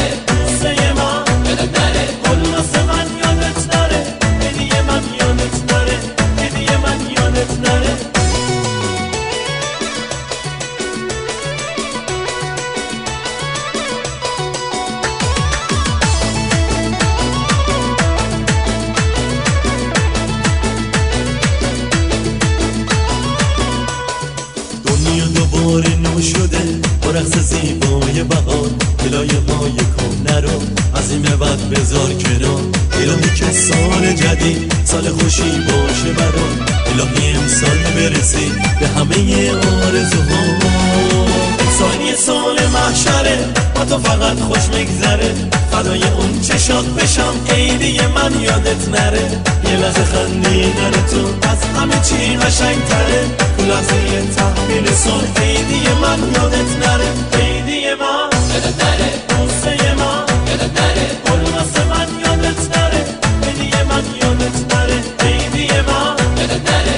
قصه من یادت نره حلمس من یادت نره هدیه من یادت نره هدیه من یادت نره دنیا دوباره نو شده با رقص زیبای بهار دلای ما یکم نرو از این به بعد بذار کنار الهی که سال جدید سال خوشی باشه برام الهی امسال برسی به همه آرزوها امسال یه سال محشره با تو فقط خوش میگذره فدای اون چشات بشم عیدی من یادت نره یه لحظه خندیدن تو از همه چی قشنگ‌تره تو لحظه تحویل سال عیدی من یادت نره عیدی من یادت نره قصه من یادت نره حلمس من یادت نره هدیه من یادت نره عیدی من یادت نره